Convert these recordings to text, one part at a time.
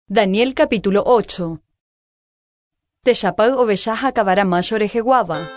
Daniel capítulo 8. Techapau ovechaja cabaramasho rejeguaba.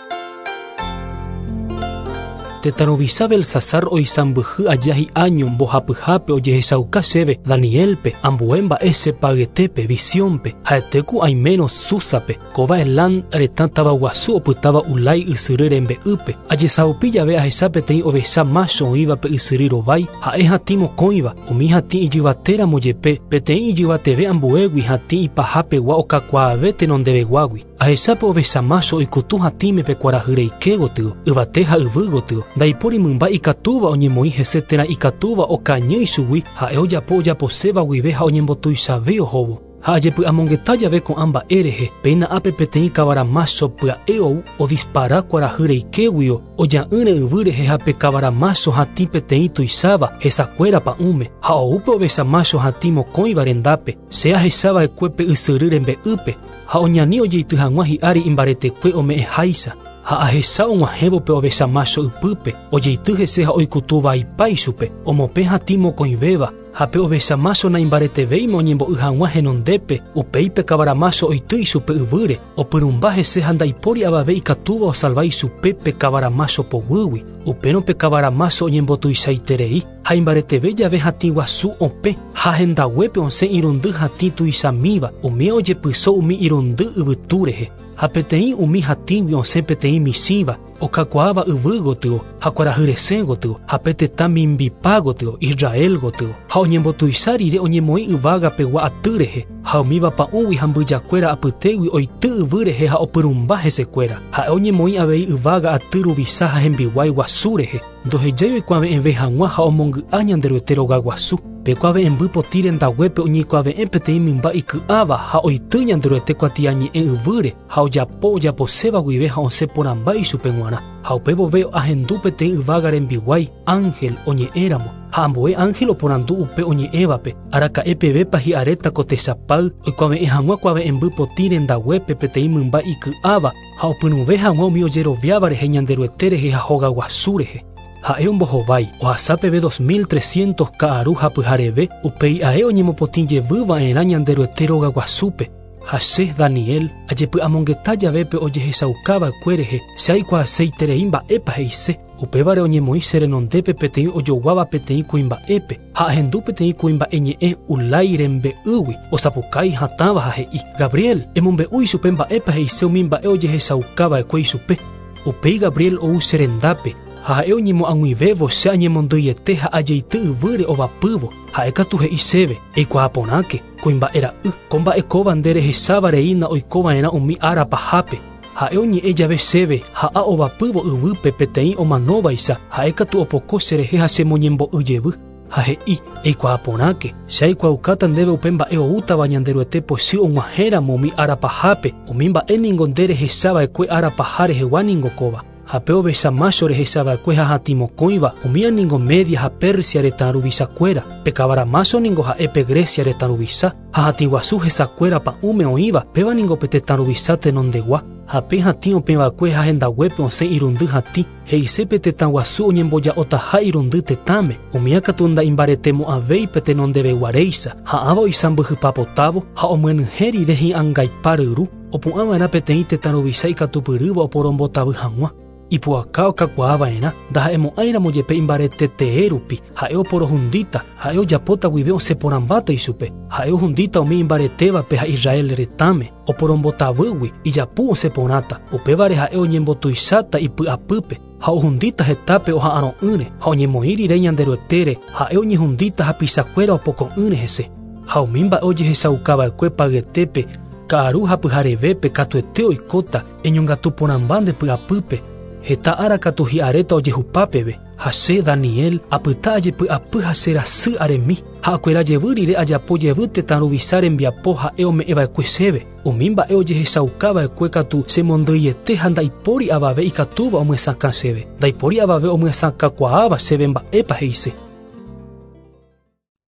Tetanovisa Belsasar oisambuhu ayahi año bohapuhape oyehesauka sebe Danielpe ambuemba ese paguetepe visionpe haeteku hay menos susape kova elan retantaba guasu oputaba ulai usurerembe upe ayesaupilla ve ahesape tei ovesa masho iba pe usuriro vai haehatimo koiva umihati ijivatera moyepe petei ijivateve ambuegui hati ipahape wa okakwavete nondebe guagui ahesape ovesa masho oikutuhatime pe kuarahyreikegotiu uvateha uvygotiu daipori mumba ikatuva onyemoi hesetera ikatuva okañy isugui ha'e ojaposeva guive ha oñembotuisave ohovo ha ajepy amongetajave ko'ã erehe péina ápe peteĩ kavaramaso pya'e ou odispara kuarahyreikeguio oja'ỹre yvy rehe ha pe kavaramaso hatĩ peteĩ tuisáva hesakuéra pa'ũme ha oúpe ovesamaso hatĩ mokõiva rendápe se ahesava'ekuépe ysyry rembe'ýpe ha oñani ojeity hag̃ua hi'ári imbaretekue ome'ẽháicha ha ahesa og̃uahẽvo pe ovesamaso ypýpe ojeity hese ha oikutuvaipa ichupe omope hatĩ mokõivéva ha pe ovesamaso naimbaretevéima oñembo'y hag̃ua henondépe upéipe kavaramaso oity ichupe yvýre opyrumba hese ha ndaipóri avave ikatúva osalva ichupe pe kavaramaso poguýgui upérõ pe kavaramaso oñembotuichaiterei ha imbareteve jave hatĩ guasu ope ha hendaguépe osẽ irundy hatĩ tuichamíva umi ojepyso umi irundy yvytu rehe ha peteĩ umi hatĩgui osẽ peteĩ misĩva okakuaáva yvy gotyo ha kuarahyresẽ gotyo ha pe tetã mimbipa gotyo Israel gotyo ha oñembotuicha rire oñemoĩ yvágape gua'aty rehe ha umíva pa'ũgui ha mbyjakuéra apytégui oity yvy rehe ha opyrumba hesekuéra ha'e oñemoĩ avei yvága aty ruvisa ha hembiguái guasu rehe ndohejái oikuaave'ẽve hag̃ua ha omongy'a ñanderuete roga guasu pekuaave'ẽmby potĩ rendaguépe oñeikuaave'ẽ peteĩ mymba iky'áva ha oity ñanderuete kuatiañe'ẽ yvýre ha ojaposéva guive ha osẽ porãmba ichupe g̃uarã ha upe vove ahendu peteĩ yvága rembiguái ángel oñe'ẽramo ha ambue ángel oporandu upe oñe'ẽvape araka'e pevépa hi'aréta ko techapau oikuaave'ẽ hag̃ua kuaave'ẽmby potĩ rendaguépe peteĩ mymba iky'áva ha opynuve hag̃ua umi ojeroviáva rehe ñanderuete rehe ha hóga guasu rehe ha'e ombohovái ohasápeve 2300 ka'aru ha pyhareve upéi ae oñemopotĩ jevýva'erã ñanderuete róga guasúpe ha che Daniel ajepy amongeta javépe ojehechaukava'ekue rehe che aikuaaseiterei mba'épa he'ise upévare oñemoĩ che renondépe peteĩ ojoguáva peteĩ kuimba'épe ha ahendu peteĩ kuimba'e ñe'ẽ ulái rembe'ýgui osapukái hatãva ha he'i Gabriel emombe'u ichupe mba'épa he'ise umi mba'e ojehechaukava'ekue ichupe upéi Gabriel ou che rendápe ha ha'e oñemo'ag̃uivévo che añemondýiete ha ajeity yvýre ovapývo ha'e katu he'i chéve eikuaa porãke kuimba'era'y ko mba'ekóva nderehechavareína oikova'erã umi ára pahápe ha'e oñe'ẽ jave chéve ha a ovapývo yvýpe peteĩ omanovaicha ha'e katu opoko cherehe ha chemoñembo'yjevy ha he'i eikuaa porãke che aikuaukáta ndéve upe mba'e oútava ñanderuete pochý og̃uahẽramo umi ára pahápe umi mba'éningo nderehechava'ekue ára paha rehegua kóva ha pe ovesamaso rehechava'ekue ha hatĩ mokõiva umíaningo Media ha Persia retã ruvichakuéra pe kavaramaso ningo ha'e pe Grecia retã ruvicha ha hatĩ guasu hesakuéra pa'ũme oĩva pévaningo pe tetã ruvicha tenondegua ha pe hatĩ opẽva'ekue ha hendaguépe osẽ irundy hatĩ he'ise pe tetã guasu oñemboja'otaha irundy tetáme umíakatu ndaimbaretemo'ãvéi pe tenondeveguaréicha ha'ãva oisãmbyhypapotávo ha omyenyhẽ rire hi'ãngaipa ryru opu'ãva'erã peteĩ tetã ruvicha ikatupyrýva oporombotavy hag̃ua ipu'aka okakuaava'erã ndaha'emo'ãiramo jepe imbaretetee rupi ha'e oporohundíta ha'e ojapóta guive osẽporãmbáta ichupe ha'e ohundíta umi imbaretévape ha Israel retãme oporombotavýgui ijapu osẽporãta upévare ha'e oñembotuicháta ipy'apýpe ha ohundíta hetápe oha'ãro'ỹre ha oñemoĩ rire ñanderuetére ha'e oñehundíta ha pichakuéra opoko'ỹre hese ha umi mba'e ojehechaukava'ekue paguetépe ka'aru ha pyharevépe katuete oikóta eñongatu porãmba ndepy'apýpe heta ára katu hi'aréta ojehupápeve ha che Daniel apyta ajepy'apy ha cherasy aremi ha akuerajevy rire ajapojevy tetã ruvicha rembiapo ha'e ome'ẽva'ekue chéve umi mba'e ojehechaukava'ekue katu chemondýiete ha ndaipóri avave ikatúva omyasãka chéve ndaipóri avave omyasãkakuaáva chéve mba'épa he'ise